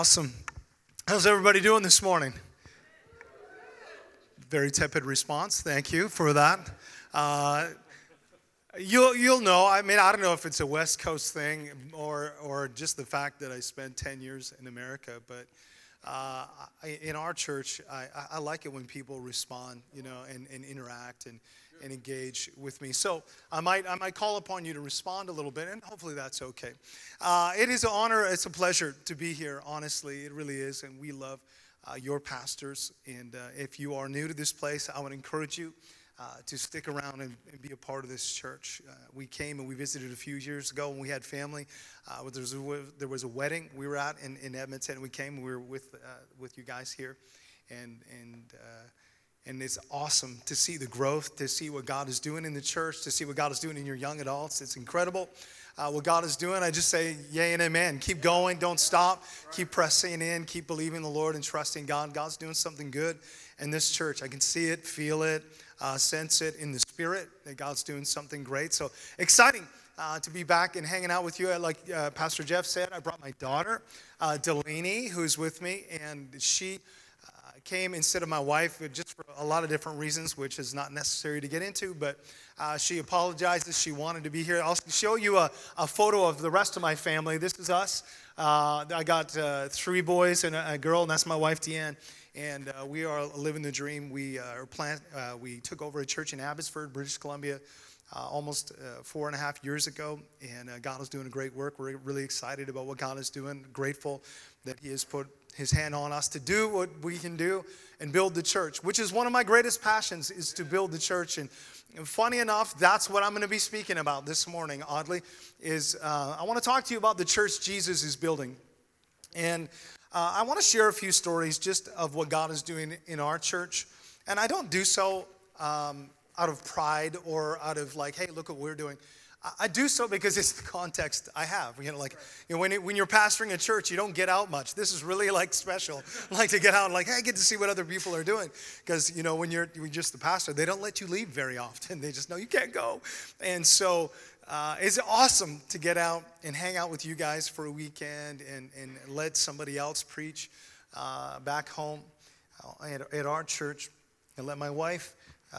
Awesome. How's everybody doing this morning? Very tepid response. Thank you for that. Uh, you'll know. I mean, I don't know if it's a West Coast thing or just the fact that I spent 10 years in America, but in our church, I like it when people respond, and interact and engage with me. So I might call upon you to respond a little bit, and hopefully that's okay. It is an honor. It's a pleasure to be here. Honestly, it really is, and we love your pastors. And if you are new to this place, I would encourage you to stick around and be a part of this church. We came and we visited a few years ago when we had family. There was a wedding we were at in Edmonton, and we came. We were with you guys here, and it's awesome to see the growth, to see what God is doing in the church, to see what God is doing in your young adults. It's incredible what God is doing. I just say yay and amen. Keep going. Don't stop. Keep pressing in. Keep believing the Lord and trusting God. God's doing something good in this church. I can see it, feel it, sense it in the spirit that God's doing something great. So exciting to be back and hanging out with you. Like Pastor Jeff said, I brought my daughter, Delaney, who's with me, and she came instead of my wife just for a lot of different reasons, which is not necessary to get into, but she apologizes. She wanted to be here. I'll show you a photo of the rest of my family. This is us. I got 3 boys and a girl, and that's my wife, Deanne, and we are living the dream. We took over a church in Abbotsford, British Columbia, almost 4.5 years ago, and God is doing a great work. We're really excited about what God is doing, grateful that He has put His hand on us to do what we can do and build the church, which is one of my greatest passions, is to build the church. And funny enough, that's what I'm going to be speaking about this morning, oddly, is I want to talk to you about the church Jesus is building. And I want to share a few stories just of what God is doing in our church. And I don't do so out of pride or out of like, hey, look what we're doing. I do so because it's the context I have. When you're pastoring a church, you don't get out much. This is really like special, like to get out and like, hey, I get to see what other people are doing. Because when you're just the pastor, they don't let you leave very often. They just know you can't go. And so it's awesome to get out and hang out with you guys for a weekend and let somebody else preach back home at our church. And let my wife,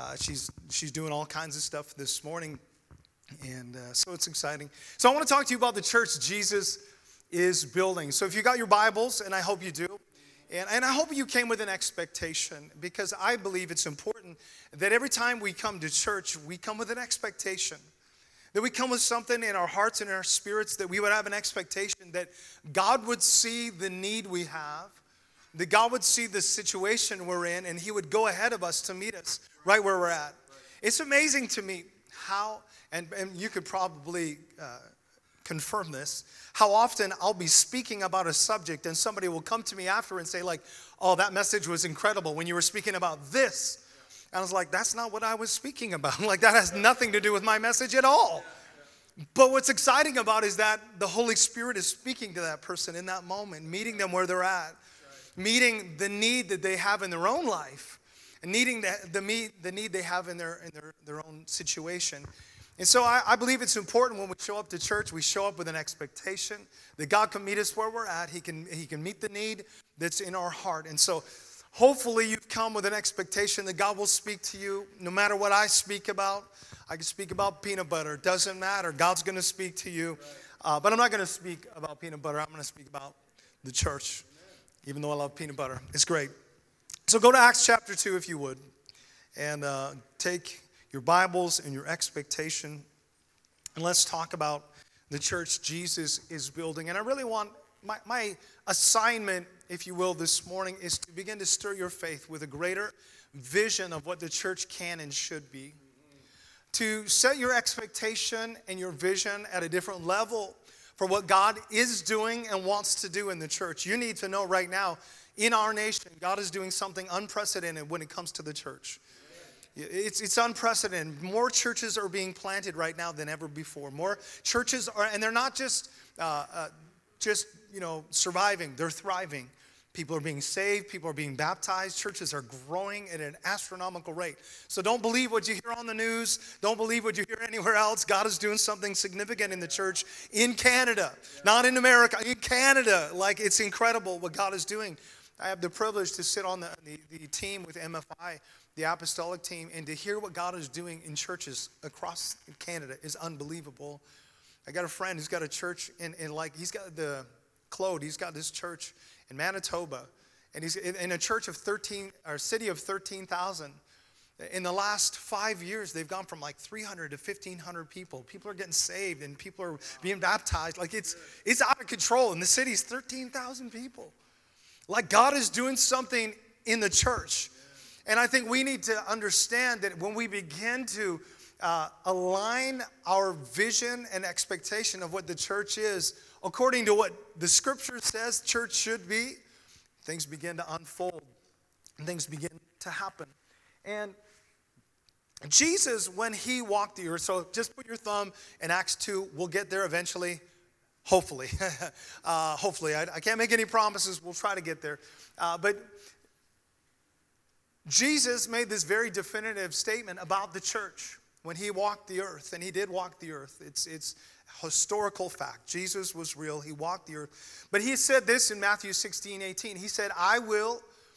she's doing all kinds of stuff this morning. And so it's exciting. So I want to talk to you about the church Jesus is building. So if you got your Bibles, and I hope you do, and I hope you came with an expectation, because I believe it's important that every time we come to church, we come with an expectation. That we come with something in our hearts and in our spirits, that we would have an expectation that God would see the need we have, that God would see the situation we're in, and He would go ahead of us to meet us right where we're at. It's amazing to me how... And you could probably confirm this, how often I'll be speaking about a subject and somebody will come to me after and say like, oh, that message was incredible when you were speaking about this. And I was like, that's not what I was speaking about. Like that has nothing to do with my message at all. But what's exciting about it is that the Holy Spirit is speaking to that person in that moment, meeting them where they're at, meeting the need that they have in their own life, and needing the need they have in their own situation. And so I believe it's important when we show up to church, we show up with an expectation that God can meet us where we're at. He can meet the need that's in our heart. And so hopefully you've come with an expectation that God will speak to you no matter what I speak about. I can speak about peanut butter. It doesn't matter. God's going to speak to you. But I'm not going to speak about peanut butter. I'm going to speak about the church, even though I love peanut butter. It's great. So go to Acts chapter 2 if you would, and take your Bibles and your expectation, and let's talk about the church Jesus is building. And I really want, my assignment, if you will, this morning is to begin to stir your faith with a greater vision of what the church can and should be. To set your expectation and your vision at a different level for what God is doing and wants to do in the church. You need to know right now, in our nation, God is doing something unprecedented when it comes to the church. It's unprecedented. More churches are being planted right now than ever before. More churches are, and they're not just surviving. They're thriving. People are being saved. People are being baptized. Churches are growing at an astronomical rate. So don't believe what you hear on the news. Don't believe what you hear anywhere else. God is doing something significant in the church in Canada, not in America, in Canada. Like, it's incredible what God is doing. I have the privilege to sit on the team with MFI, the apostolic team, and to hear what God is doing in churches across Canada is unbelievable. I got a friend who's got a church he's got Claude, he's got this church in Manitoba, and he's in a church of 13, or city of 13,000. In the last 5 years, they've gone from like 300 to 1,500 people. People are getting saved, and people are being baptized. Like, it's out of control, and the city's 13,000 people. Like, God is doing something in the church. And I think we need to understand that when we begin to align our vision and expectation of what the church is according to what the scripture says church should be, things begin to unfold and things begin to happen. And Jesus, when he walked the earth, so just put your thumb in Acts 2, we'll get there eventually, hopefully. Hopefully, I can't make any promises, we'll try to get there. But Jesus made this very definitive statement about the church when he walked the earth, and he did walk the earth. It's historical fact. Jesus was real. He walked the earth. But he said this in Matthew 16:18. He said, I will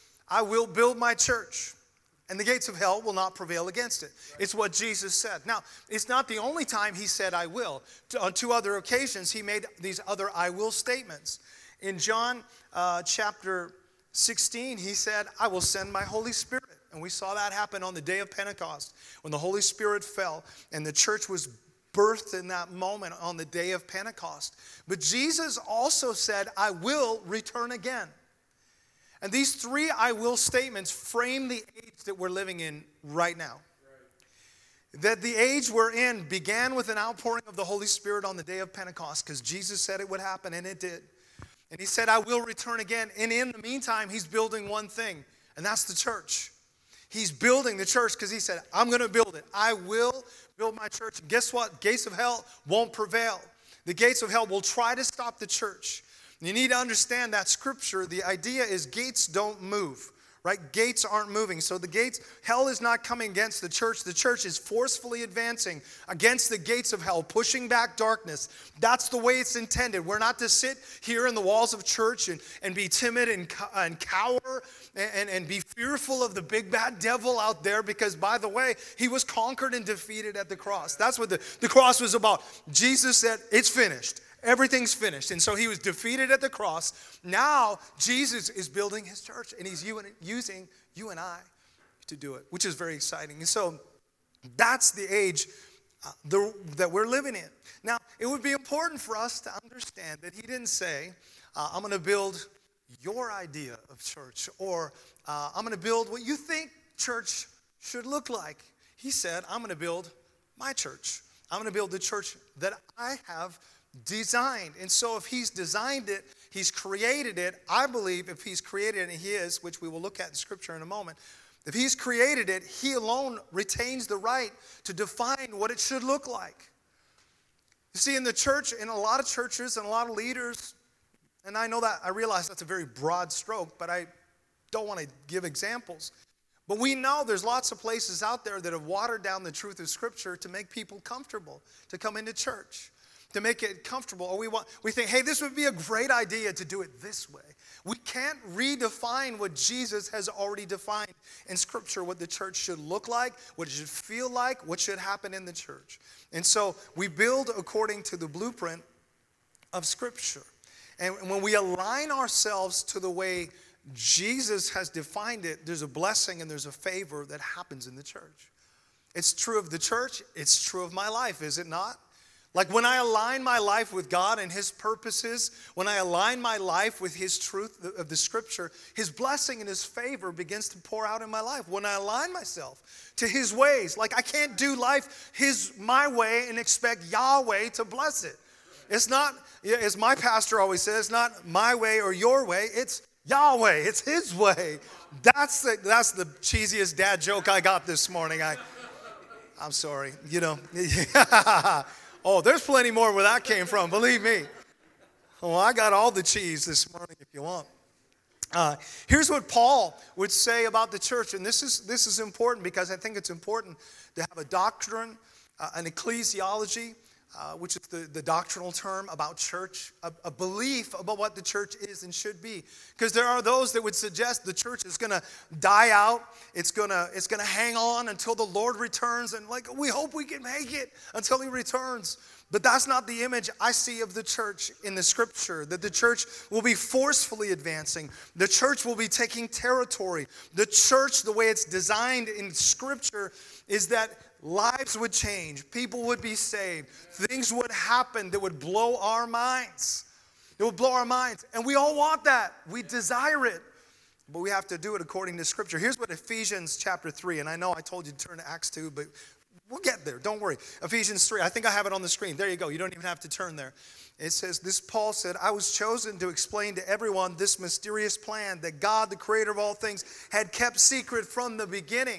build my church, and the gates of hell will not prevail against it. It's what Jesus said. Now, it's not the only time he said I will. On two other occasions, he made these other I will statements. In John chapter 16, he said, I will send my Holy Spirit. And we saw that happen on the day of Pentecost when the Holy Spirit fell and the church was birthed in that moment on the day of Pentecost. But Jesus also said, I will return again. And these three I will statements frame the age that we're living in right now. That the age we're in began with an outpouring of the Holy Spirit on the day of Pentecost because Jesus said it would happen, and it did. And he said, I will return again. And in the meantime, he's building one thing, and that's the church. He's building the church because he said, I'm going to build it. I will build my church. And guess what? Gates of hell won't prevail. The gates of hell will try to stop the church. You need to understand that scripture. The idea is gates don't move. Right? Gates aren't moving. So the gates, hell is not coming against the church. The church is forcefully advancing against the gates of hell, pushing back darkness. That's the way it's intended. We're not to sit here in the walls of church and be timid and cower and be fearful of the big bad devil out there because, by the way, he was conquered and defeated at the cross. That's what the cross was about. Jesus said, it's finished. Everything's finished. And so he was defeated at the cross. Now Jesus is building his church, and he's using you and I to do it, which is very exciting. And so that's the age that we're living in. Now, it would be important for us to understand that he didn't say, I'm going to build your idea of church, or I'm going to build what you think church should look like. He said, I'm going to build my church. I'm going to build the church that I have designed. And so if he's designed it, he's created it. I believe if he's created it, and he is, which we will look at in scripture in a moment, if he's created it, he alone retains the right to define what it should look like. You see, in the church, in a lot of churches and a lot of leaders, and I realize that's a very broad stroke, but I don't want to give examples. But we know there's lots of places out there that have watered down the truth of scripture to make people comfortable to come into church, to make it comfortable. Or we think, hey, this would be a great idea to do it this way. We can't redefine what Jesus has already defined in scripture, what the church should look like, what it should feel like, what should happen in the church. And so we build according to the blueprint of scripture. And when we align ourselves to the way Jesus has defined it, there's a blessing and there's a favor that happens in the church. It's true of the church. It's true of my life, is it not? Like when I align my life with God and his purposes, when I align my life with his truth of the scripture, his blessing and his favor begins to pour out in my life. When I align myself to his ways, like I can't do life my way and expect Yahweh to bless it. It's not, as my pastor always says, it's not my way or your way, it's Yahweh, it's his way. That's the cheesiest dad joke I got this morning. I'm sorry, Oh, there's plenty more where that came from, believe me. Oh, I got all the cheese this morning if you want. Here's what Paul would say about the church, and this is important because I think it's important to have a doctrine, an ecclesiology, which is the doctrinal term about church, a belief about what the church is and should be. Because there are those that would suggest the church is going to die out. It's going to hang on until the Lord returns, and like we hope we can make it until He returns. But that's not the image I see of the church in the Scripture, that the church will be forcefully advancing. The church will be taking territory. The church, the way it's designed in Scripture, is that lives would change. People would be saved. Things would happen that would blow our minds. It would blow our minds. And we all want that. We desire it. But we have to do it according to Scripture. Here's what Ephesians chapter 3, and I know I told you to turn to Acts 2, but we'll get there. Don't worry. Ephesians 3. I think I have it on the screen. There you go. You don't even have to turn there. It says, this Paul said, I was chosen to explain to everyone this mysterious plan that God, the creator of all things, had kept secret from the beginning.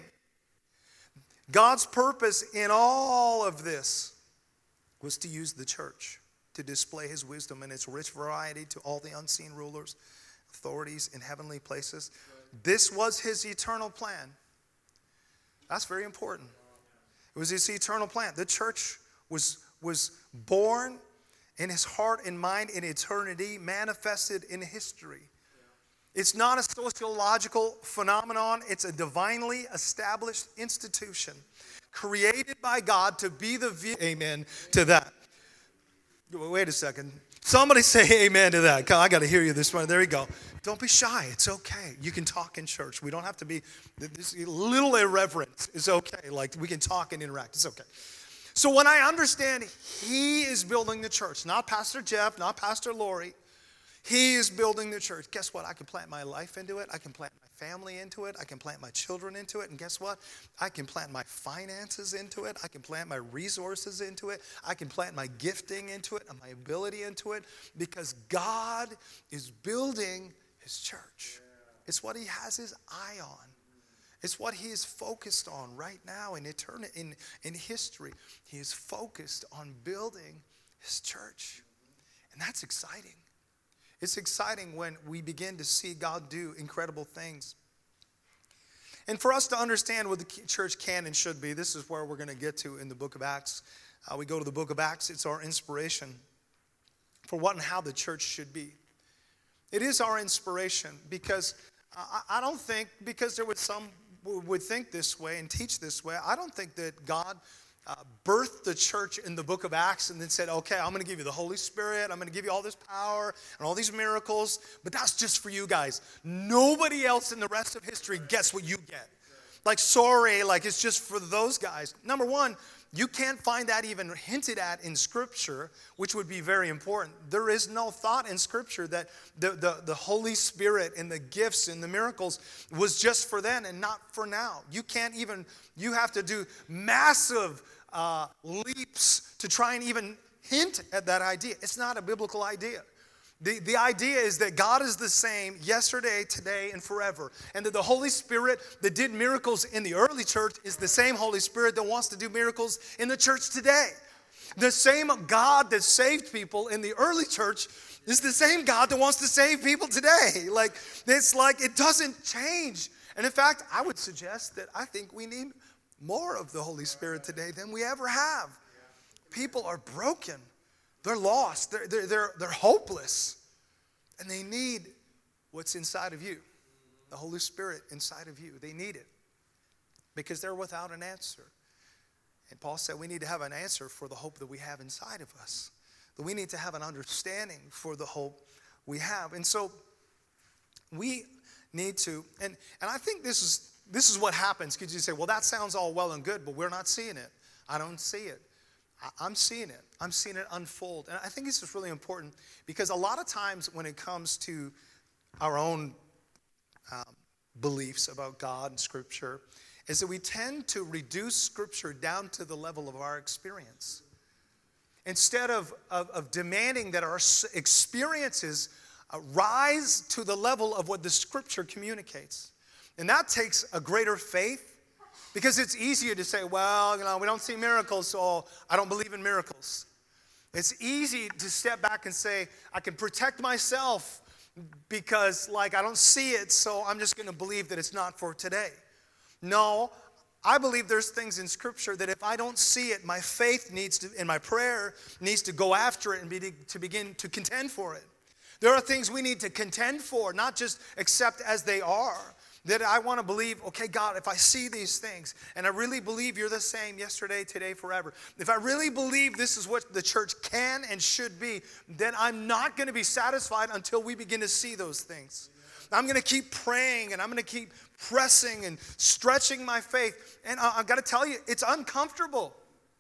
God's purpose in all of this was to use the church to display His wisdom and its rich variety to all the unseen rulers, authorities in heavenly places. This was His eternal plan. That's very important. It was His eternal plan. The church was born in His heart and mind in eternity, manifested in history. It's not a sociological phenomenon. It's a divinely established institution created by God to be the amen to that. Wait a second. Somebody say amen to that. I got to hear you this morning. There you go. Don't be shy. It's okay. You can talk in church. We don't have to be, this little irreverent is okay. Like we can talk and interact. It's okay. So when I understand He is building the church, not Pastor Jeff, not Pastor Lori, He is building the church. Guess what? I can plant my life into it. I can plant my family into it. I can plant my children into it. And guess what? I can plant my finances into it. I can plant my resources into it. I can plant my gifting into it and my ability into it because God is building His church. It's what He has His eye on. It's what He is focused on right now in eternity, in history. He is focused on building His church. And that's exciting. It's exciting when we begin to see God do incredible things. And for us to understand what the church can and should be, this is where we're going to get to in the book of Acts. We go to the book of Acts. It's our inspiration for what and how the church should be. It is our inspiration because I don't think, because there was some who would think this way and teach this way, I don't think that God birthed the church in the book of Acts and then said, okay, I'm going to give you the Holy Spirit. I'm going to give you all this power and all these miracles, but that's just for you guys. Nobody else in the rest of history gets what you get. Like, sorry, like it's just for those guys. Number one, you can't find that even hinted at in Scripture, which would be very important. There is no thought in Scripture that the Holy Spirit and the gifts and the miracles was just for then and not for now. You have to do massive leaps to try and even hint at that idea. It's not a biblical idea. The idea is that God is the same yesterday, today, and forever. And that the Holy Spirit that did miracles in the early church is the same Holy Spirit that wants to do miracles in the church today. The same God that saved people in the early church is the same God that wants to save people today. Like, it's like it doesn't change. And in fact, I would suggest that I think we need more of the Holy Spirit today than we ever have. People are broken. They're lost. They're hopeless. And they need what's inside of you. The Holy Spirit inside of you. They need it. Because they're without an answer. And Paul said we need to have an answer for the hope that we have inside of us. That we need to have an understanding for the hope we have. And so we need to, and I think this is what happens. Because you say, well, that sounds all well and good, but we're not seeing it. I don't see it. I'm seeing it. I'm seeing it unfold. And I think this is really important because a lot of times when it comes to our own beliefs about God and Scripture is that we tend to reduce Scripture down to the level of our experience. Instead of demanding that our experiences rise to the level of what the Scripture communicates. And that takes a greater faith. Because it's easier to say, well, we don't see miracles, so I don't believe in miracles. It's easy to step back and say, I can protect myself because like I don't see it, so I'm just going to believe that it's not for today. No, I believe there's things in Scripture that if I don't see it, my faith needs to, and my prayer needs to go after it and to begin to contend for it. There are things we need to contend for, not just accept as they are. That I want to believe, okay, God, if I see these things, and I really believe you're the same yesterday, today, forever. If I really believe this is what the church can and should be, then I'm not going to be satisfied until we begin to see those things. I'm going to keep praying, and I'm going to keep pressing and stretching my faith. And I've got to tell you, it's uncomfortable.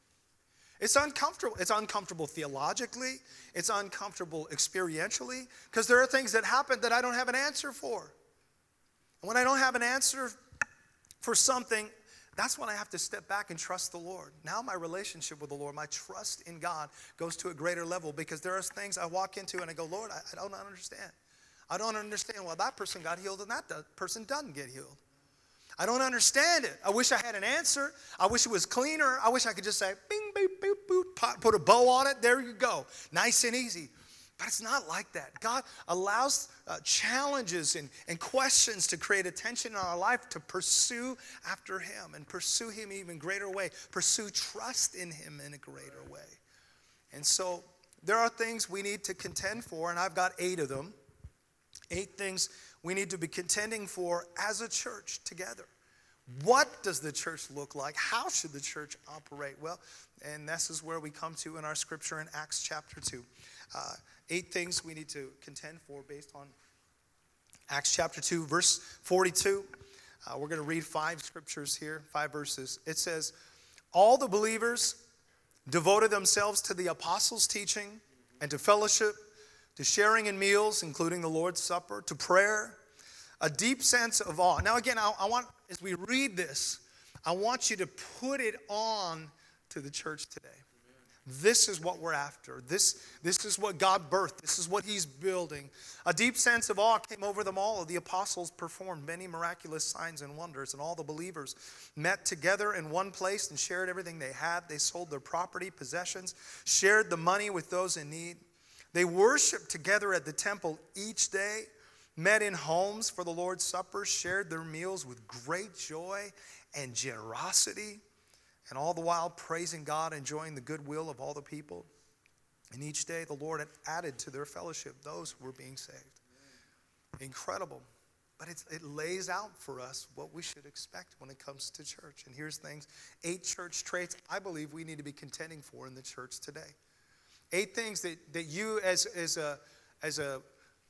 It's uncomfortable. It's uncomfortable theologically. It's uncomfortable experientially, because there are things that happen that I don't have an answer for. When I don't have an answer for something, that's when I have to step back and trust the Lord. Now my relationship with the Lord, my trust in God goes to a greater level, because there are things I walk into and I go, Lord, I don't understand. I don't understand why that person got healed and that person doesn't get healed. I don't understand it. I wish I had an answer. I wish it was cleaner. I wish I could just say, bing, boop, boop, boop, put a bow on it. There you go. Nice and easy. But it's not like that. God allows challenges and questions to create attention in our life to pursue after Him and pursue Him in even greater way. Pursue trust in Him in a greater way. And so there are things we need to contend for, and I've got 8 of them. 8 things we need to be contending for as a church together. What does the church look like? How should the church operate? Well, and this is where we come to in our scripture in Acts chapter 2. 8 things we need to contend for based on Acts chapter 2, verse 42. We're going to read 5 scriptures here, 5 verses. It says, all the believers devoted themselves to the apostles' teaching and to fellowship, to sharing in meals, including the Lord's Supper, to prayer, a deep sense of awe. Now again, I want, as we read this, I want you to put it on to the church today. This is what we're after. This is what God birthed. This is what He's building. A deep sense of awe came over them all. The apostles performed many miraculous signs and wonders, and all the believers met together in one place and shared everything they had. They sold their property, possessions, shared the money with those in need. They worshiped together at the temple each day, met in homes for the Lord's Supper, shared their meals with great joy and generosity, and all the while praising God, enjoying the goodwill of all the people. And each day the Lord had added to their fellowship those who were being saved. Incredible. But it lays out for us what we should expect when it comes to church. And here's things, 8 church traits I believe we need to be contending for in the church today. 8 things that you as a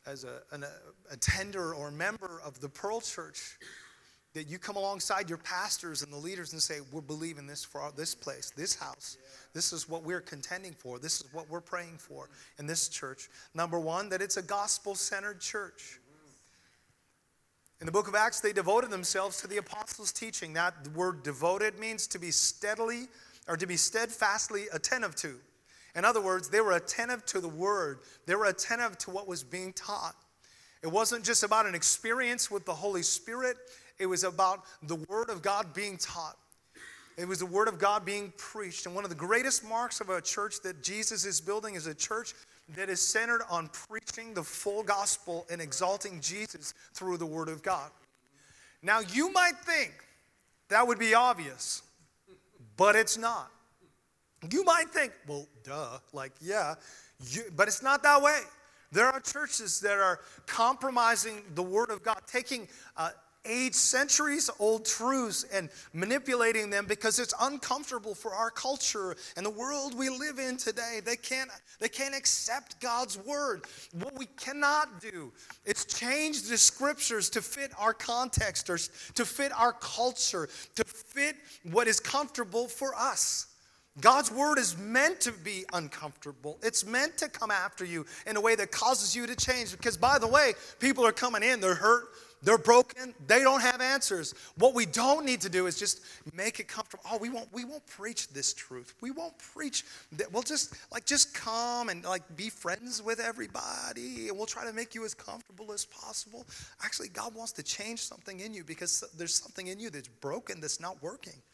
attender or member of the Pearl Church, that you come alongside your pastors and the leaders and say, we're believing this for this place, this house. This is what we're contending for. This is what we're praying for in this church. Number 1, that it's a gospel-centered church. In the book of Acts, they devoted themselves to the apostles' teaching. That word devoted means to be steadily or to be steadfastly attentive to. In other words, they were attentive to the word. They were attentive to what was being taught. It wasn't just about an experience with the Holy Spirit. It was about the Word of God being taught. It was the Word of God being preached. And one of the greatest marks of a church that Jesus is building is a church that is centered on preaching the full gospel and exalting Jesus through the Word of God. Now, you might think that would be obvious, but it's not. You might think, well, duh, like, yeah, but it's not that way. There are churches that are compromising the Word of God, taking centuries old truths and manipulating them because it's uncomfortable for our culture and the world we live in today. They can't accept God's word. What we cannot do is change the scriptures to fit our context or to fit our culture, to fit what is comfortable for us. God's word is meant to be uncomfortable. It's meant to come after you in a way that causes you to change. Because, by the way, people are coming in, they're hurt, they're broken, they don't have answers. What we don't need to do is just make it comfortable. Oh, we won't preach this truth. We won't preach that. We'll just come and be friends with everybody, and we'll try to make you as comfortable as possible. Actually, God wants to change something in you because there's something in you that's broken, that's not working.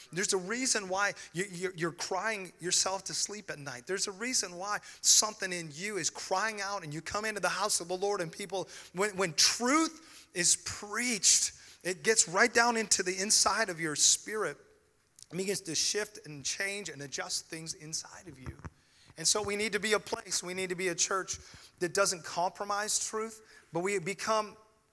There's a reason why you're crying yourself to sleep at night. There's a reason why something in you is crying out, and you come into the house of the Lord, and people, when truth is preached, it gets right down into the inside of your spirit. It begins to shift and change and adjust things inside of you. And so we need to be a place, we need to be a church that doesn't compromise truth, but we become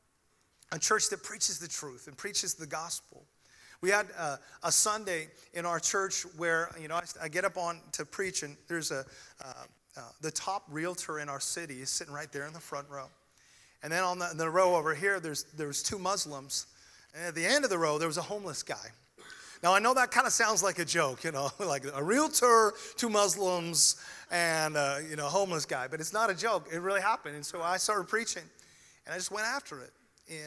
a church that preaches the truth and preaches the gospel. We had a Sunday in our church where, I get up on to preach, and there's the top realtor in our city is sitting right there in the front row. And then on the row over here, there was two Muslims. And at the end of the row, there was a homeless guy. Now, I know that kind of sounds like a joke, like a realtor, two Muslims, and a homeless guy. But it's not a joke. It really happened. And so I started preaching, and I just went after it.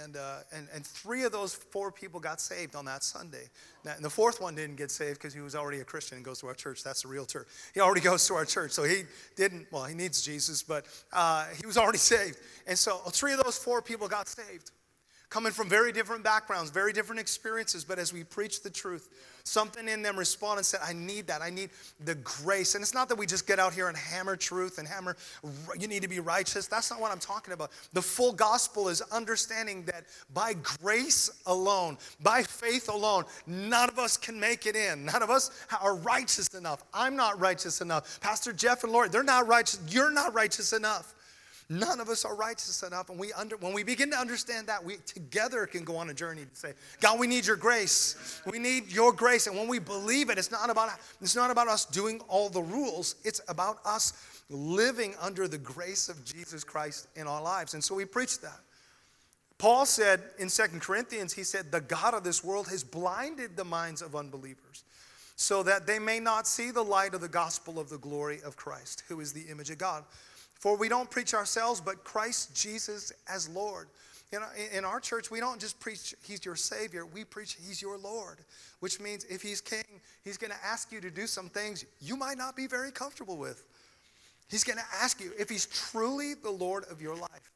And 3 of those 4 people got saved on that Sunday. Now, and the 4th one didn't get saved because he was already a Christian and goes to our church. That's a realtor. He already goes to our church. So he needs Jesus, but he was already saved. And so 3 of those 4 people got saved. Coming from very different backgrounds, very different experiences, but as we preach the truth, something in them responded and said, I need that. I need the grace. And it's not that we just get out here and hammer truth and hammer, you need to be righteous. That's not what I'm talking about. The full gospel is understanding that by grace alone, by faith alone, none of us can make it in. None of us are righteous enough. I'm not righteous enough. Pastor Jeff and Lori, they're not righteous. You're not righteous enough. None of us are righteous enough, and when we begin to understand that, we together can go on a journey to say, God, we need your grace. We need your grace, and when we believe it, it's not about us doing all the rules. It's about us living under the grace of Jesus Christ in our lives, and so we preach that. Paul said in 2 Corinthians, he said, the God of this world has blinded the minds of unbelievers so that they may not see the light of the gospel of the glory of Christ, who is the image of God. For we don't preach ourselves, but Christ Jesus as Lord. In our church, we don't just preach he's your Savior. We preach he's your Lord, which means if he's king, he's going to ask you to do some things you might not be very comfortable with. He's going to ask you if he's truly the Lord of your life.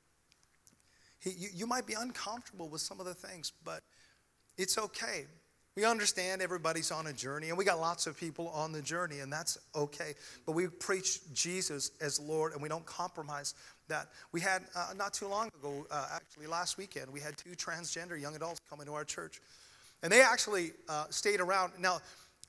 You might be uncomfortable with some of the things, but it's okay. We understand everybody's on a journey, and we got lots of people on the journey, and that's okay. But we preach Jesus as Lord, and we don't compromise that. We had, not too long ago, actually last weekend, we had 2 transgender young adults come into our church. And they actually stayed around. Now,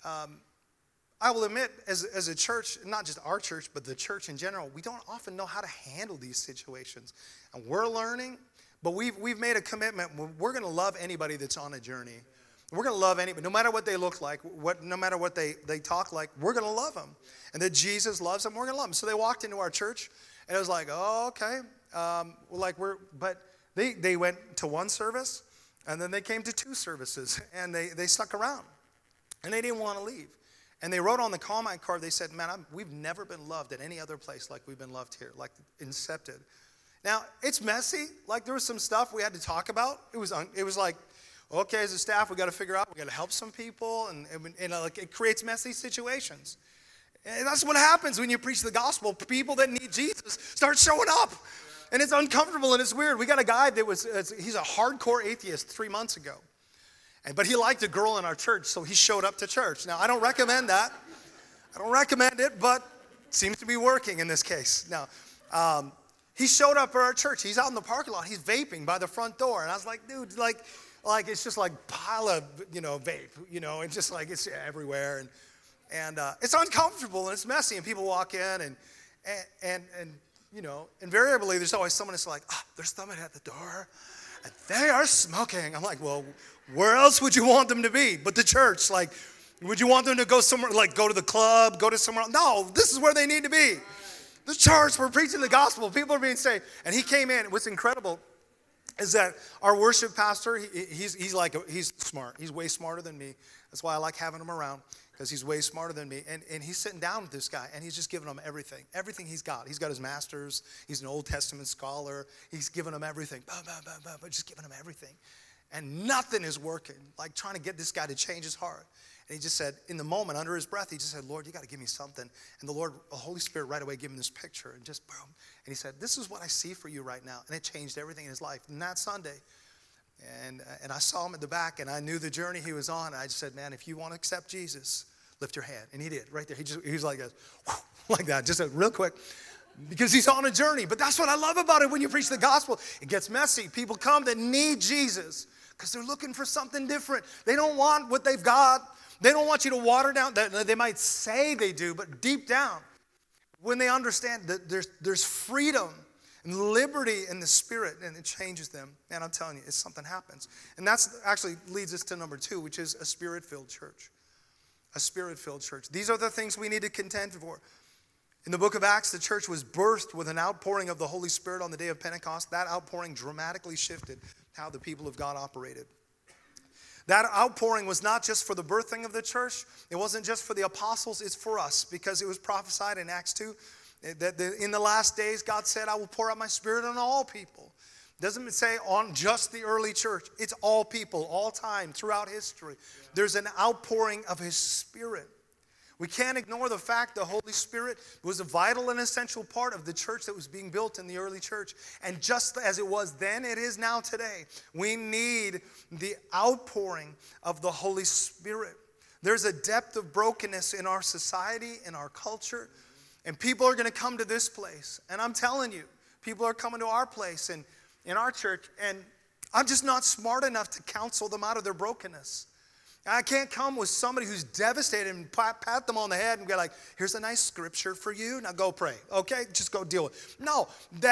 I will admit, as a church, not just our church, but the church in general, we don't often know how to handle these situations. And we're learning, but we've made a commitment. We're going to love anybody that's on a journey. We're going to love anybody, no matter what they look like, no matter what they talk like, we're going to love them. And that Jesus loves them, we're going to love them. So they walked into our church, and it was like, oh, okay. But they went to 1 service, and then they came to 2 services, and they stuck around. And they didn't want to leave. And they wrote on the comment card, they said, man, we've never been loved at any other place like we've been loved here, like Incepted. Now, it's messy. Like, there was some stuff we had to talk about. It was like, okay, as a staff, we got to figure out, we got to help some people, and it creates messy situations. And that's what happens when you preach the gospel. People that need Jesus start showing up, and it's uncomfortable and it's weird. We got a guy he's a hardcore atheist 3 months ago, but he liked a girl in our church, so he showed up to church. Now, I don't recommend that. I don't recommend it, but it seems to be working in this case. Now, he showed up for our church. He's out in the parking lot. He's vaping by the front door, and I was like, dude, like it's just like pile of, vape, and just like it's everywhere. And it's uncomfortable and it's messy. And people walk in and invariably there's always someone that's like, there's someone at the door and they are smoking. I'm like, well, where else would you want them to be but the church? Like, would you want them to go somewhere, like go to the club, go to somewhere else? No, this is where they need to be. The church, we're preaching the gospel. People are being saved. And he came in. What's incredible is that our worship pastor, he's smart. He's way smarter than me. That's why I like having him around, because he's way smarter than me. And he's sitting down with this guy, and he's just giving him everything. Everything he's got. He's got his master's. He's an Old Testament scholar. He's giving him everything. Just giving him everything. And nothing is working, like trying to get this guy to change his heart. And he just said, in the moment, under his breath, he just said, Lord, you got to give me something. And the Holy Spirit right away gave him this picture, and just boom. And he said, this is what I see for you right now. And it changed everything in his life. And that Sunday, And I saw him at the back, and I knew the journey he was on. I just said, man, if you want to accept Jesus, lift your hand. And he did, right there. He was like this, like that, just real quick, because he's on a journey. But that's what I love about it when you preach the gospel. It gets messy. People come that need Jesus because they're looking for something different. They don't want what they've got. They don't want you to water down. They might say they do, but deep down, when they understand that there's freedom and liberty in the Spirit, and it changes them. And I'm telling you, something happens. And that's actually leads us to number 2, which is a Spirit-filled church. A Spirit-filled church. These are the things we need to contend for. In the book of Acts, the church was birthed with an outpouring of the Holy Spirit on the day of Pentecost. That outpouring dramatically shifted how the people of God operated. That outpouring was not just for the birthing of the church. It wasn't just for the apostles. It's for us, because it was prophesied in Acts 2 that in the last days, God said, I will pour out my Spirit on all people. It doesn't say on just the early church. It's all people, all time, throughout history. There's an outpouring of His Spirit. We can't ignore the fact the Holy Spirit was a vital and essential part of the church that was being built in the early church. And just as it was then, it is now today. We need the outpouring of the Holy Spirit. There's a depth of brokenness in our society, in our culture. And people are going to come to this place. And I'm telling you, people are coming to our place and in our church. And I'm just not smart enough to counsel them out of their brokenness. I can't come with somebody who's devastated and pat them on the head and be like, here's a nice scripture for you. Now go pray. Okay? Just go deal with it. No,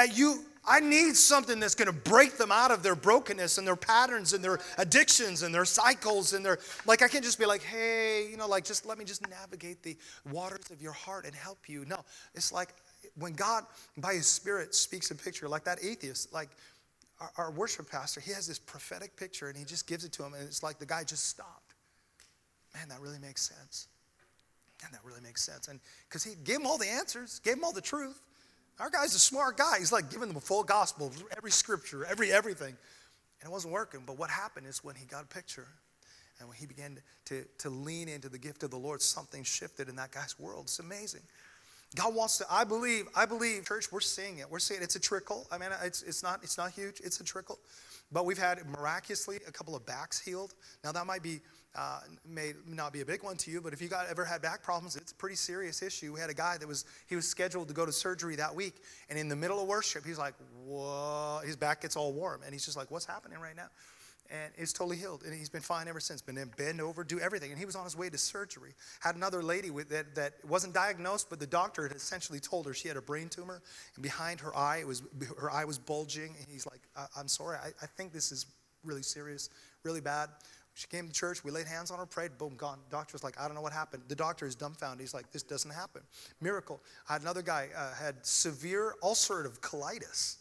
I need something that's going to break them out of their brokenness and their patterns and their addictions and their cycles and I can't just be like, hey, just let me just navigate the waters of your heart and help you. No, it's like when God, by His Spirit, speaks a picture, like that atheist, like our worship pastor, he has this prophetic picture and he just gives it to him and it's like the guy just stopped. Man, that really makes sense. Man, that really makes sense. And because he gave him all the answers, gave him all the truth. Our guy's a smart guy. He's like giving them a full gospel, every scripture, everything. And it wasn't working. But what happened is when he got a picture and when he began to lean into the gift of the Lord, something shifted in that guy's world. It's amazing. God wants to, I believe, church, we're seeing it. We're seeing it. It's a trickle. I mean, it's not huge. It's a trickle. But we've had miraculously a couple of backs healed. Now that may not be a big one to you, but if you ever had back problems, it's a pretty serious issue. We had a guy he was scheduled to go to surgery that week, and in the middle of worship, he's like, whoa, his back gets all warm, and he's just like, what's happening right now? And it's totally healed, and he's been fine ever since. Been bend over, do everything, and he was on his way to surgery. Had another lady that wasn't diagnosed, but the doctor had essentially told her she had a brain tumor, and behind her eye was bulging, and he's like, I'm sorry, I think this is really serious, really bad. She came to church. We laid hands on her, prayed, boom, gone. Doctor was like, I don't know what happened. The doctor is dumbfounded. He's like, this doesn't happen. Miracle. I had another guy had severe ulcerative colitis.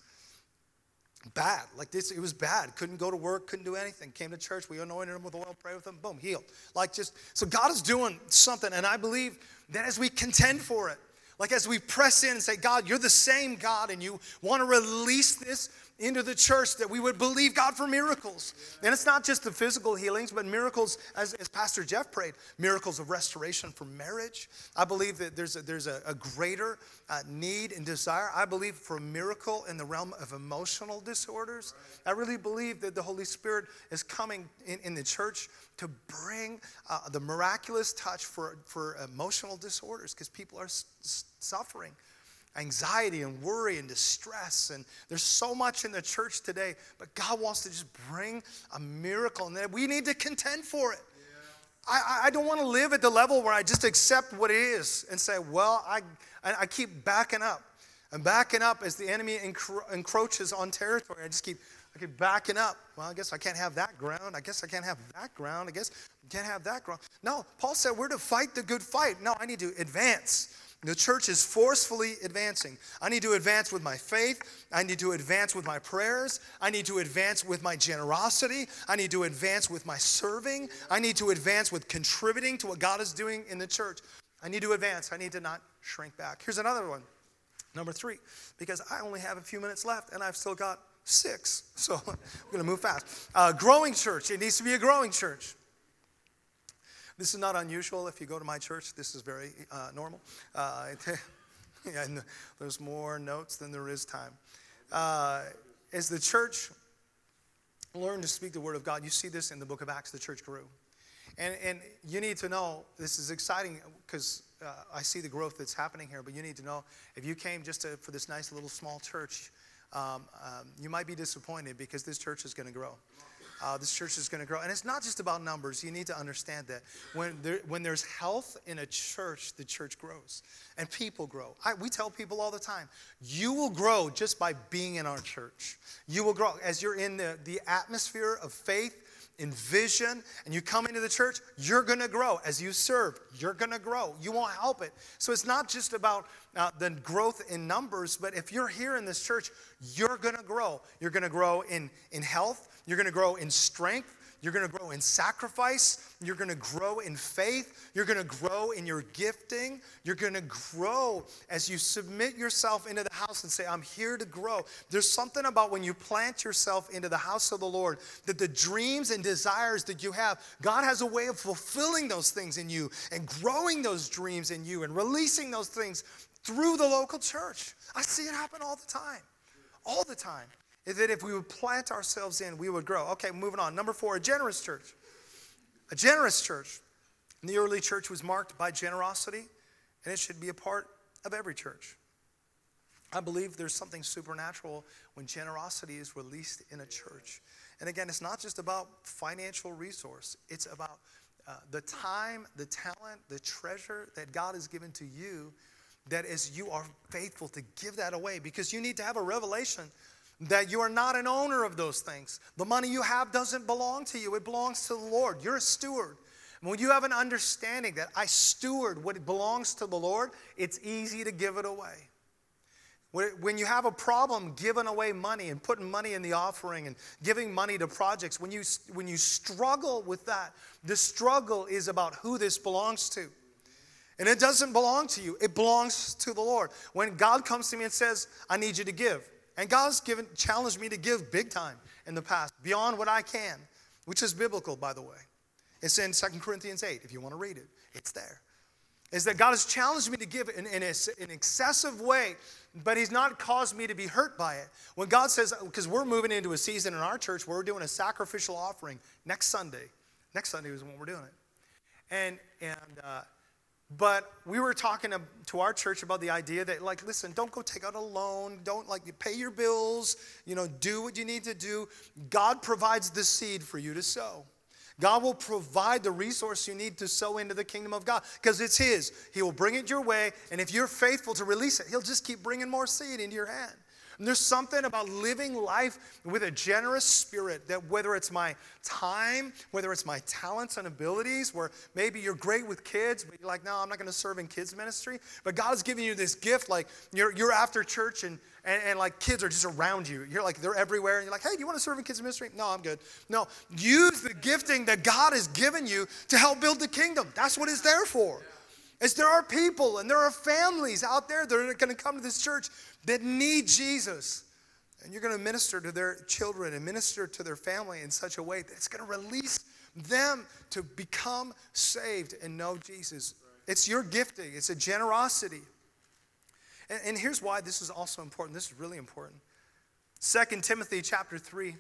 Bad. Like this, it was bad. Couldn't go to work, couldn't do anything. Came to church. We anointed him with oil, prayed with him, boom, healed. So God is doing something. And I believe that as we contend for it, like as we press in and say, God, you're the same God, and you want to release this into the church, that we would believe God for miracles. And it's not just the physical healings, but miracles, as Pastor Jeff prayed, miracles of restoration for marriage. I believe that there's a greater need and desire. I believe for a miracle in the realm of emotional disorders. I really believe that the Holy Spirit is coming in the church to bring the miraculous touch for emotional disorders, because people are suffering anxiety and worry and distress, and there's so much in the church today, but God wants to just bring a miracle, and that we need to contend for it. I don't want to live at the level where I just accept what it is and say, well, I keep backing up and backing up as the enemy encroaches on territory. I keep backing up. Well, I guess I can't have that ground. I guess I can't have that ground. I guess I can't have that ground. No, Paul said we're to fight the good fight. No, I need to advance. The church is forcefully advancing. I need to advance with my faith. I need to advance with my prayers. I need to advance with my generosity. I need to advance with my serving. I need to advance with contributing to what God is doing in the church. I need to advance. I need to not shrink back. Here's another one, number 3, because I only have a few minutes left and I've still got 6. So I'm going to move fast. Growing church. It needs to be a growing church. This is not unusual. If you go to my church, this is very normal. And there's more notes than there is time. As the church learn to speak the word of God. You see this in the book of Acts, the church grew. And you need to know, this is exciting because I see the growth that's happening here, but you need to know, if you came just for this nice little small church, you might be disappointed because this church is going to grow. This church is going to grow. And it's not just about numbers. You need to understand that when there's health in a church, the church grows. And people grow. We tell people all the time, you will grow just by being in our church. You will grow. As you're in the atmosphere of faith, in vision, and you come into the church, you're going to grow. As you serve, you're going to grow. You won't help it. So it's not just about the growth in numbers, but if you're here in this church, you're going to grow. You're going to grow in health. You're going to grow in strength. You're going to grow in sacrifice. You're going to grow in faith. You're going to grow in your gifting. You're going to grow as you submit yourself into the house and say, I'm here to grow. There's something about when you plant yourself into the house of the Lord, that the dreams and desires that you have, God has a way of fulfilling those things in you and growing those dreams in you and releasing those things through the local church. I see it happen all the time. All the time. Is that if we would plant ourselves in, we would grow. Okay, moving on. Number 4, a generous church. A generous church. The early church was marked by generosity, and it should be a part of every church. I believe there's something supernatural when generosity is released in a church. And again, it's not just about financial resource. It's about the time, the talent, the treasure that God has given to you, that as you are faithful to give that away, because you need to have a revelation that you are not an owner of those things. The money you have doesn't belong to you. It belongs to the Lord. You're a steward. And when you have an understanding that I steward what belongs to the Lord, it's easy to give it away. When you have a problem giving away money and putting money in the offering and giving money to projects, when you struggle with that, the struggle is about who this belongs to. And it doesn't belong to you. It belongs to the Lord. When God comes to me and says, I need you to give. And God's challenged me to give big time in the past, beyond what I can, which is biblical, by the way. It's in 2 Corinthians 8, if you want to read it. It's there. Is that God has challenged me to give in an excessive way, but he's not caused me to be hurt by it. When God says, because we're moving into a season in our church where we're doing a sacrificial offering next Sunday. Next Sunday is when we're doing it. But we were talking to our church about the idea that, like, listen, don't go take out a loan. Don't, pay your bills. Do what you need to do. God provides the seed for you to sow. God will provide the resource you need to sow into the kingdom of God because it's his. He will bring it your way, and if you're faithful to release it, he'll just keep bringing more seed into your hand. And there's something about living life with a generous spirit that whether it's my time, whether it's my talents and abilities, where maybe you're great with kids, but you're like, no, I'm not going to serve in kids ministry. But God's giving you this gift, like you're after church and like kids are just around you. You're like, they're everywhere. And you're like, hey, do you want to serve in kids ministry? No, I'm good. No, use the gifting that God has given you to help build the kingdom. That's what it's there for. Is there are people and there are families out there that are going to come to this church that need Jesus. And you're going to minister to their children and minister to their family in such a way that's going to release them to become saved and know Jesus. It's your gifting. It's a generosity. And here's why this is also important. This is really important. 2 Timothy chapter 3.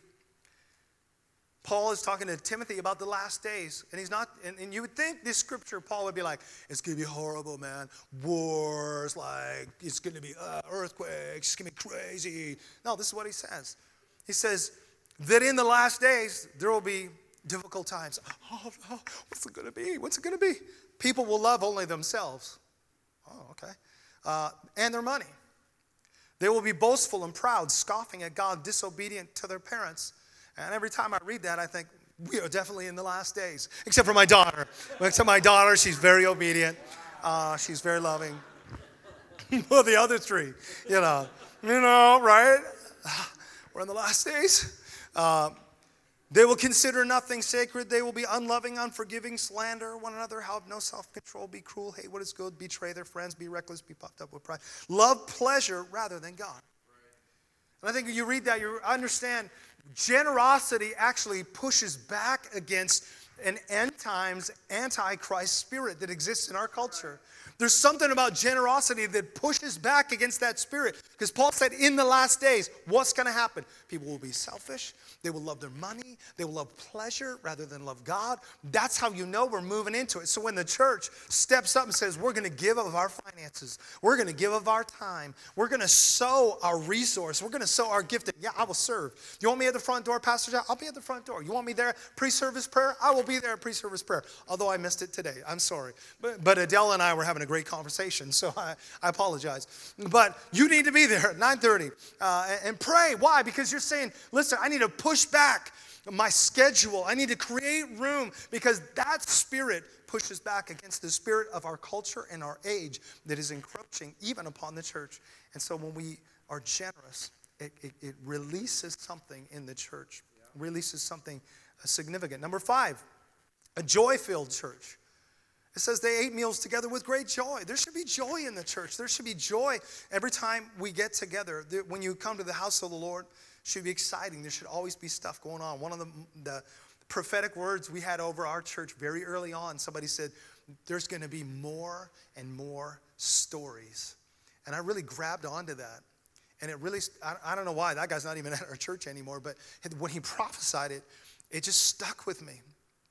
Paul is talking to Timothy about the last days. And he's not, and you would think this scripture, Paul would be like, it's going to be horrible, man. Wars, it's going to be earthquakes, it's going to be crazy. No, this is what he says. He says that in the last days, there will be difficult times. Oh, what's it going to be? What's it going to be? People will love only themselves. Oh, okay. And their money. They will be boastful and proud, scoffing at God, disobedient to their parents. And every time I read that, I think, we are definitely in the last days. Except for my daughter. Except my daughter, she's very obedient. She's very loving. Well, the other three, right? We're in the last days. They will consider nothing sacred. They will be unloving, unforgiving, slander one another, have no self-control, be cruel, hate what is good, betray their friends, be reckless, be puffed up with pride. Love pleasure rather than God. And I think when you read that, you understand generosity actually pushes back against an end times antichrist spirit that exists in our culture. There's something about generosity that pushes back against that spirit. Because Paul said in the last days, what's going to happen? People will be selfish. They will love their money. They will love pleasure rather than love God. That's how you know we're moving into it. So when the church steps up and says, we're going to give of our finances. We're going to give of our time. We're going to sow our resource. We're going to sow our gift. Yeah, I will serve. You want me at the front door, Pastor John? I'll be at the front door. You want me there pre-service prayer? I will be there at pre-service prayer. Although I missed it today. I'm sorry. But Adele and I were having a great conversation, so I apologize. But you need to be there at 9:30 and pray. Why? Because you're saying, listen, I need to push back my schedule. I need to create room because that spirit pushes back against the spirit of our culture and our age that is encroaching even upon the church. And so when we are generous, it releases something in the church, releases something significant. Number 5, a joy-filled church. It says they ate meals together with great joy. There should be joy in the church. There should be joy every time we get together. When you come to the house of the Lord, it should be exciting. There should always be stuff going on. One of the prophetic words we had over our church very early on, somebody said, there's going to be more and more stories. And I really grabbed onto that. And it really, I don't know why. That guy's not even at our church anymore. But when he prophesied it, it just stuck with me.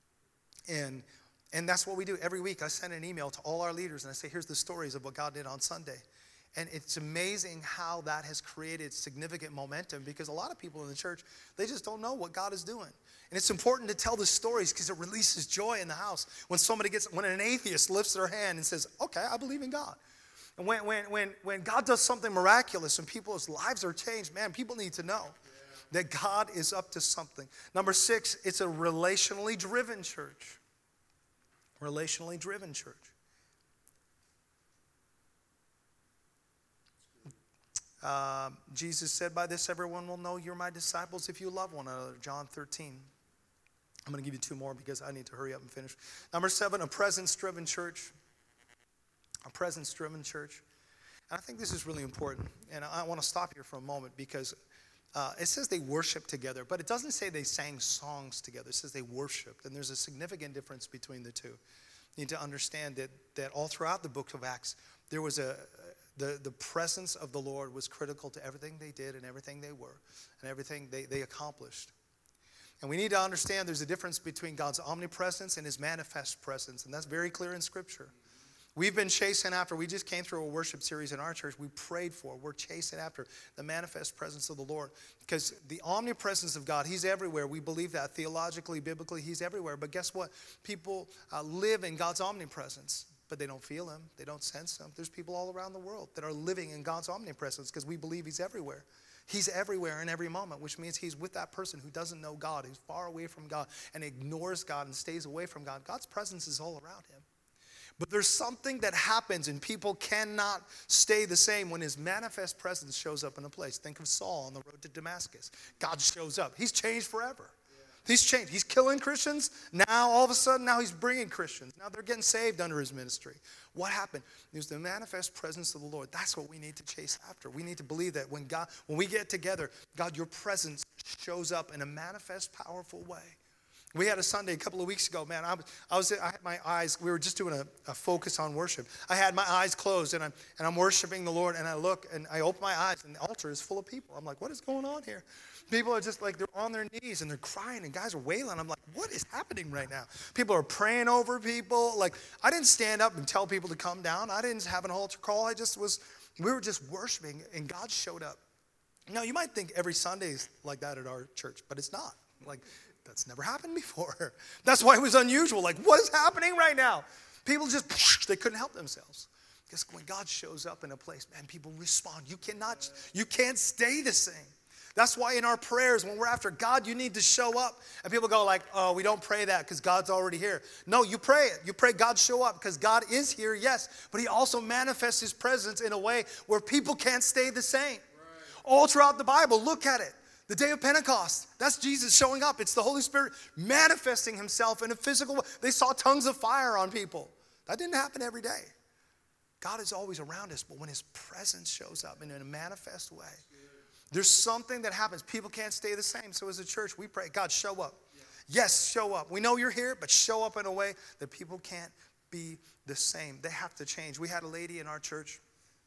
And that's what we do every week. I send an email to all our leaders and I say, here's the stories of what God did on Sunday. And it's amazing how that has created significant momentum because a lot of people in the church, they just don't know what God is doing. And it's important to tell the stories because it releases joy in the house. When an atheist lifts their hand and says, okay, I believe in God. And when God does something miraculous and people's lives are changed, man, people need to know that God is up to something. Number 6, it's a relationally driven church. Relationally driven church. Jesus said, by this everyone will know you're my disciples if you love one another. John 13. I'm going to give you 2 more because I need to hurry up and finish. Number 7, a presence-driven church. A presence-driven church. And I think this is really important. And I want to stop here for a moment because it says they worshiped together, but it doesn't say they sang songs together. It says they worshiped, and there's a significant difference between the two. You need to understand that all throughout the book of Acts, there was the presence of the Lord was critical to everything they did and everything they were and everything they accomplished. And we need to understand there's a difference between God's omnipresence and his manifest presence, and that's very clear in Scripture. We've been chasing after, we just came through a worship series in our church. We prayed for, we're chasing after the manifest presence of the Lord. Because the omnipresence of God, he's everywhere. We believe that theologically, biblically, he's everywhere. But guess what? People live in God's omnipresence, but they don't feel him. They don't sense him. There's people all around the world that are living in God's omnipresence because we believe he's everywhere. He's everywhere in every moment, which means he's with that person who doesn't know God, who's far away from God and ignores God and stays away from God. God's presence is all around him. But there's something that happens and people cannot stay the same when his manifest presence shows up in a place. Think of Saul on the road to Damascus. God shows up. He's changed forever. He's changed. He's killing Christians. Now, all of a sudden, now he's bringing Christians. Now they're getting saved under his ministry. What happened? It was the manifest presence of the Lord. That's what we need to chase after. We need to believe that when we get together, God, your presence shows up in a manifest, powerful way. We had a Sunday a couple of weeks ago, man. I had my eyes. We were just doing a focus on worship. I had my eyes closed, and I'm worshiping the Lord. And I look, and I open my eyes, and the altar is full of people. I'm like, what is going on here? People are just like they're on their knees and they're crying, and guys are wailing. I'm like, what is happening right now? People are praying over people. Like I didn't stand up and tell people to come down. I didn't have an altar call. We were just worshiping, and God showed up. Now you might think every Sunday is like that at our church, but it's not. Like. That's never happened before. That's why it was unusual. Like, what is happening right now? People just, they couldn't help themselves. Because when God shows up in a place, man, people respond. You can't stay the same. That's why in our prayers, when we're after God, you need to show up. And people go like, oh, we don't pray that because God's already here. No, you pray it. You pray God show up because God is here, yes. But he also manifests his presence in a way where people can't stay the same. Right. All throughout the Bible, look at it. The day of Pentecost, that's Jesus showing up. It's the Holy Spirit manifesting himself in a physical way. They saw tongues of fire on people. That didn't happen every day. God is always around us, but when his presence shows up in a manifest way, there's something that happens. People can't stay the same. So as a church, we pray, God, show up. Yes, show up. We know you're here, but show up in a way that people can't be the same. They have to change. We had a lady in our church,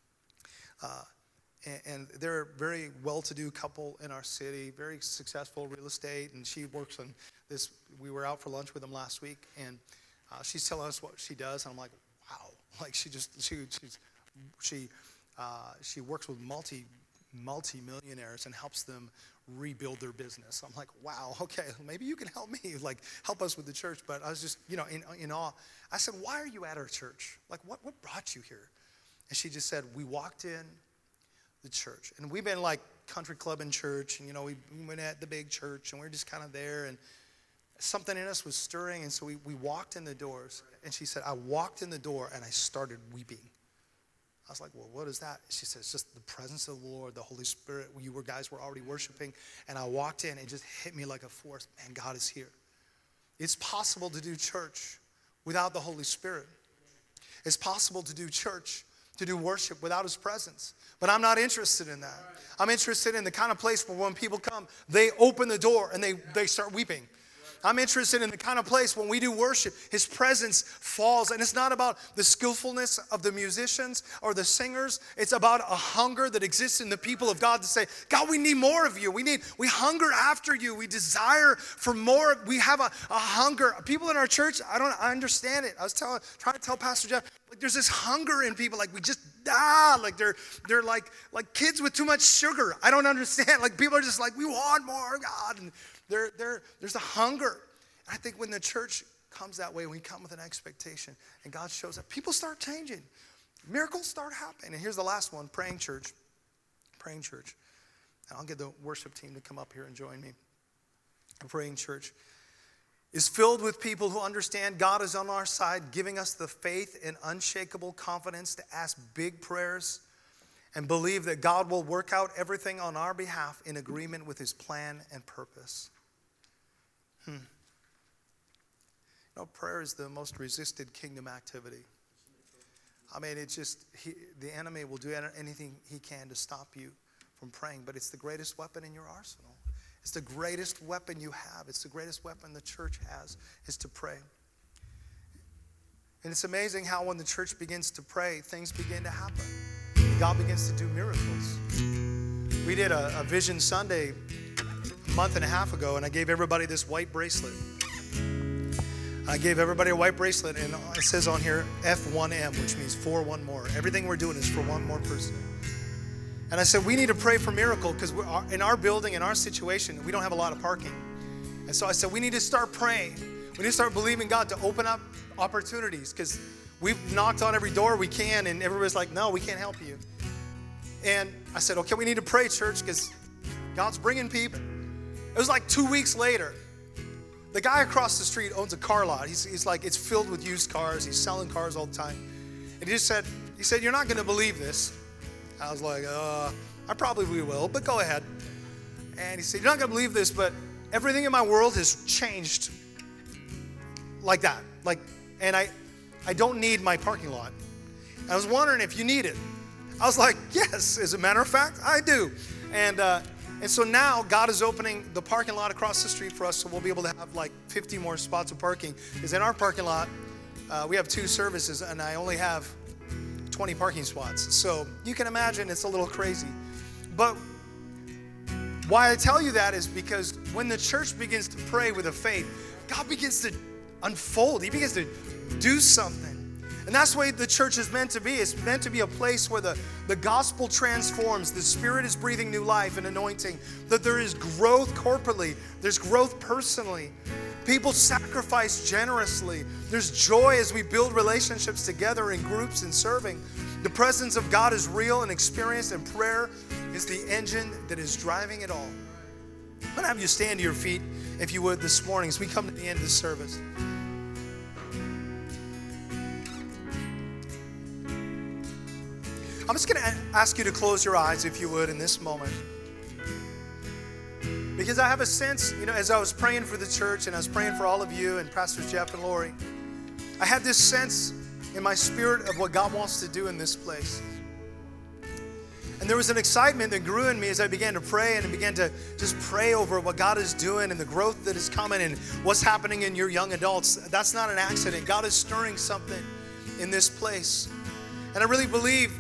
and they're a very well-to-do couple in our city, very successful real estate, and she works on this. We were out for lunch with them last week, and she's telling us what she does, and I'm like, wow. Like she works with multi-millionaires and helps them rebuild their business. I'm like, wow, okay, maybe you can help me, like help us with the church. But I was just, in awe. I said, why are you at our church? Like, what brought you here? And she just said, we walked in the church, and we've been like country club in church, and we went at the big church, and we're just kind of there, and something in us was stirring, and so we walked in the doors. And she said, I walked in the door and I started weeping. I was like, well, what is that? She said, it's just the presence of the Lord, the Holy Spirit. Guys were already worshiping, and I walked in, and it just hit me like a force. Man, God is here. It's possible to do church without the Holy Spirit. It's possible to do church, to do worship without His presence. But I'm not interested in that. I'm interested in the kind of place where when people come, they open the door and they start weeping. I'm interested in the kind of place when we do worship, His presence falls. And it's not about the skillfulness of the musicians or the singers. It's about a hunger that exists in the people of God to say, God, we need more of you. We hunger after you. We desire for more. We have a hunger. People in our church, I understand it. I was trying to tell Pastor Jeff, like there's this hunger in people, like we just like they're like kids with too much sugar. I don't understand. Like people are just like, we want more, God. And there's a hunger. I think when the church comes that way, we come with an expectation, and God shows up, people start changing. Miracles start happening. And here's the last one, praying church. Praying church. And I'll get the worship team to come up here and join me. A praying church is filled with people who understand God is on our side, giving us the faith and unshakable confidence to ask big prayers and believe that God will work out everything on our behalf in agreement with His plan and purpose. Prayer is the most resisted kingdom activity. I mean, it's just, the enemy will do anything he can to stop you from praying, but it's the greatest weapon in your arsenal. It's the greatest weapon you have. It's the greatest weapon the church has, is to pray. And it's amazing how when the church begins to pray, things begin to happen. God begins to do miracles. We did a Vision Sunday a month and a half ago, and I gave everybody this white bracelet. I gave everybody a white bracelet, and it says on here, F1M, which means for one more. Everything we're doing is for one more person. And I said, we need to pray for miracle, because in our building, in our situation, we don't have a lot of parking. And so I said, we need to start praying. We need to start believing God to open up opportunities, because we've knocked on every door we can, and everybody's like, no, we can't help you. And I said, okay, we need to pray, church, because God's bringing people. It was like 2 weeks later. The guy across the street owns a car lot. He's like, it's filled with used cars. He's selling cars all the time. And he said, you're not going to believe this. I was like, I probably will, but go ahead. And he said, you're not going to believe this, but everything in my world has changed like that. And I don't need my parking lot. I was wondering if you need it. I was like, yes, as a matter of fact, I do. And so now God is opening the parking lot across the street for us, so we'll be able to have like 50 more spots of parking. Because in our parking lot, we have 2 services, and I only have 20 parking spots. So you can imagine it's a little crazy. But why I tell you that is because when the church begins to pray with a faith, God begins to unfold. He begins to do something. And that's the way the church is meant to be. It's meant to be a place where the gospel transforms. The Spirit is breathing new life and anointing. That there is growth corporately. There's growth personally. People sacrifice generously. There's joy as we build relationships together in groups and serving. The presence of God is real and experienced, and prayer is the engine that is driving it all. I'm going to have you stand to your feet, if you would, this morning as we come to the end of the service. I'm just going to ask you to close your eyes, if you would, in this moment. Because I have a sense, as I was praying for the church and I was praying for all of you and Pastors Jeff and Lori, I had this sense in my spirit of what God wants to do in this place. And there was an excitement that grew in me as I began to pray and began to just pray over what God is doing and the growth that is coming and what's happening in your young adults. That's not an accident. God is stirring something in this place. And I really believe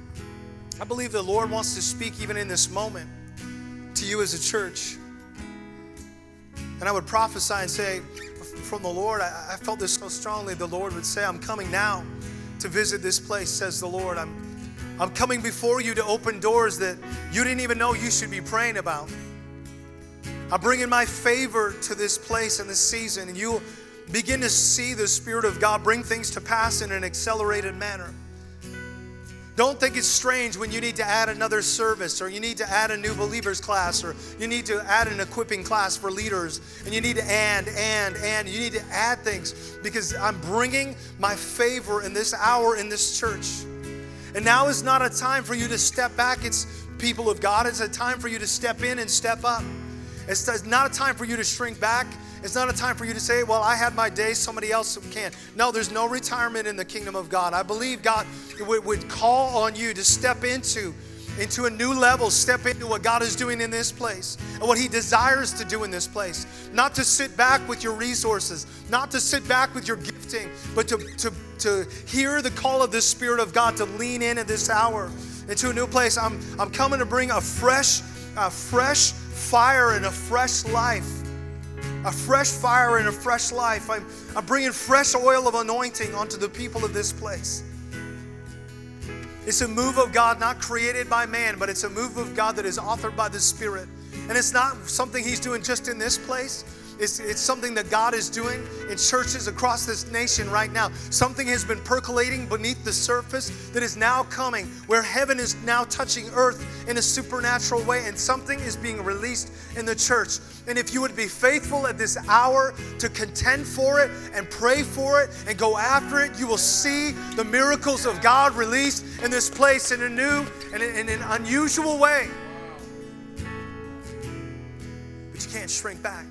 the Lord wants to speak even in this moment to you as a church. And I would prophesy and say, from the Lord, I felt this so strongly. The Lord would say, I'm coming now to visit this place, says the Lord. I'm coming before you to open doors that you didn't even know you should be praying about. I'm bringing my favor to this place and this season, and you'll begin to see the Spirit of God bring things to pass in an accelerated manner. Don't think it's strange when you need to add another service, or you need to add a new believers class, or you need to add an equipping class for leaders, and you need to you need to add things, because I'm bringing my favor in this hour in this church. And now is not a time for you to step back. It's people of God. It's a time for you to step in and step up. It's not a time for you to shrink back. It's not a time for you to say, well, I had my day, somebody else can. No, there's no retirement in the kingdom of God. I believe God would call on you to step into a new level, step into what God is doing in this place and what He desires to do in this place. Not to sit back with your resources, not to sit back with your gifting, but to hear the call of the Spirit of God to lean in at this hour into a new place. I'm coming to bring a fresh fire and a fresh life. A fresh fire and a fresh life. I'm bringing fresh oil of anointing onto the people of this place. It's a move of God not created by man, but it's a move of God that is authored by the Spirit. And it's not something He's doing just in this place. It's something that God is doing in churches across this nation right now. Something has been percolating beneath the surface that is now coming, where heaven is now touching earth in a supernatural way, and something is being released in the church. And if you would be faithful at this hour to contend for it and pray for it and go after it, you will see the miracles of God released in this place in a new and in an unusual way. But you can't shrink back.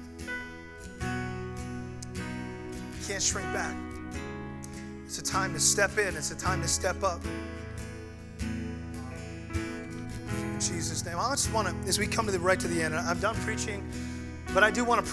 Can't shrink back. It's a time to step in. It's a time to step up. In Jesus' name. I just want to, as we come right to the end, I'm done preaching, but I do want to